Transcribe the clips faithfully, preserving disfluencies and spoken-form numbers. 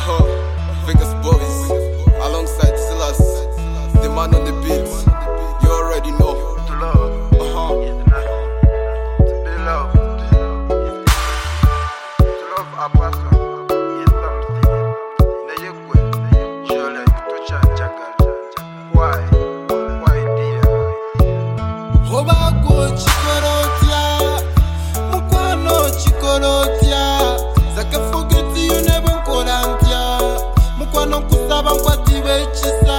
Uh-huh. Vegas Boys, alongside Silas, the man on the beat. You already know. To love, Uh-huh. to be loved, to love a person is something. Neyekwe, surely to chanjaga. Why, why dear? Obako chikorotia, mukwano chikorotia, zaka forget you never korantia, mukwano kusaba nkwatibe chisa,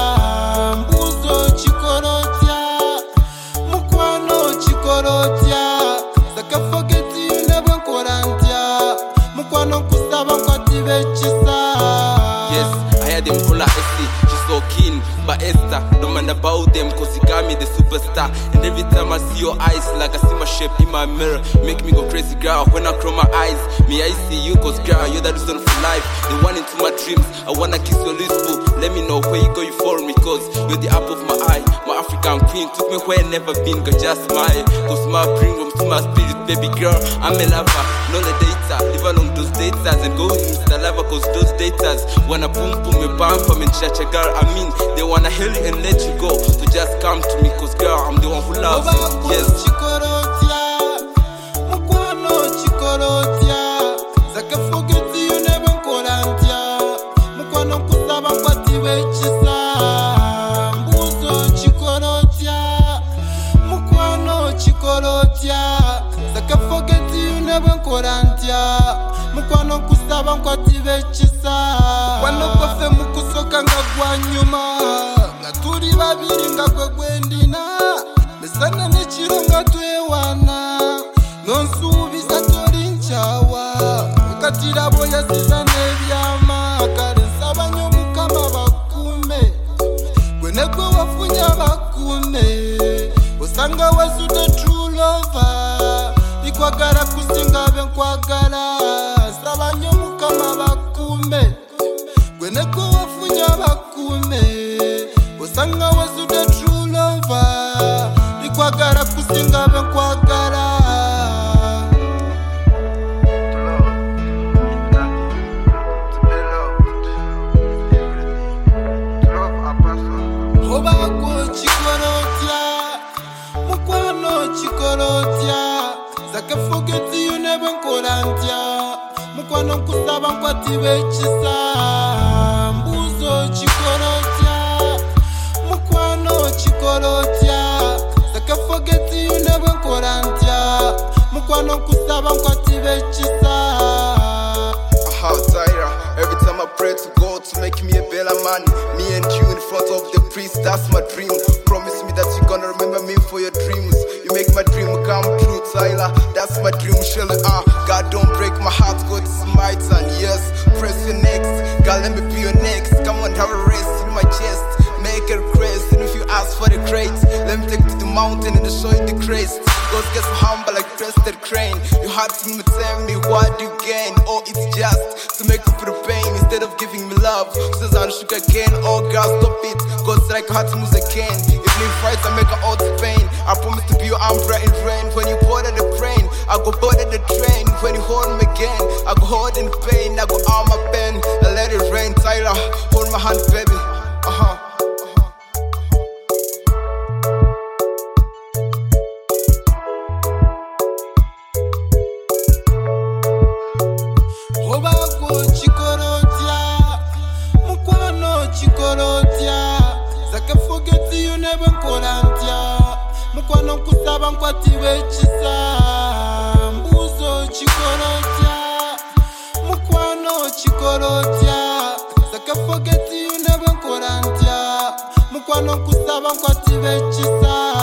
mbuzo chikorotia, mukwano chikorotia, zaka forget you never korantia, mukwano kusaba nkwatibe chisa. Yes, I had them call her Essie. She's so keen, but Esther, don't mind about them, cause you got me the superstar. And every time I see your eyes, like I see my shape in my mirror, make me go crazy, girl. When I close my eyes, me I see you, cause girl, you're the reason for life. The one into my dreams, I wanna kiss your lips, boo. Let me know where you go, you follow me, cause you're the apple of my eye. My African queen, took me where I never been, girl, just smile. Cause my bring them to my spirit, baby girl, I'm a lover. No the data, live along those datas and go insta lover, cause those datas wanna boom boom me bam for me chacha girl. I mean, they wanna heal you and let you go, so just come to me, cause girl, I'm the one who loves you. Yes. Chikorotia, mukwano chikorotia, zaka forget you never korantia, mukwano kusaba nkwatibe chisa, mbuzo chikorotia, mukwano chikorotia, zaka forget you never korantia, mukwano kusaba nkwatibe chisa. Kwano kofe mukusoka nga gwa nyuma, nga turi babiri nga gwe gwendina, mesana nechiro nga twewana, nonsuubiza tori nchawa, ukatira boya siza nebyama, kale nsaba nnyo Mukama bakume, gwe ne gwe wafunya bakume, osanga wasude true lover, bikwagala kusinga bye nkwagala, nsaba nnyo Mukama bakume, gwe ne gwe wafunya bakume, osanga wasude true lover, bikwagala kusinga bye nkwagala. Obako chikorotia, mukwano chikorotia, zaka forget you never korantia, mukwano kusaba nkwatibe chisa, mbuzo chikorotia, mukwano chikorotia, zaka forget you never korantia, mukwano kusaba nkwatibe chisa. How Tyra, every time I pray to God to make me a better man, me and you in front of the priest, that's my dream. Promise me that you're gonna remember me for your dreams. You make my dream come true, Tyler, that's my dream, surely. Uh, God don't break my heart, God is my turn. Yes, press your next, God let me be your next. Come on, have a rest in my chest, make a request. And if you ask for the crate, let me take you to the mountain and show you the crest. God gets so humble like crested crane. You had to me tell me what you gain. Oh, it's just to make up for the pain instead of giving me love. Says on sugar cane. Oh, girl, stop it. God's like a hot to move again. If me fights, I make her all to pain. I promise to be your umbrella in rain. When you board at the plane, I go board at the train. When you hold me again, I go hold in pain. I go arm my pen. I let it rain. Tyler, hold my hand, baby. Uh huh. Obako chikorotia, mukwano chikorotia, zaka forget you never korantia, mukwano kusaba nkwatibe chisa, mbuzo chikorotia, mukwano chikorotia, zaka forget you never korantia, mukwano kusaba nkwatibe chisa.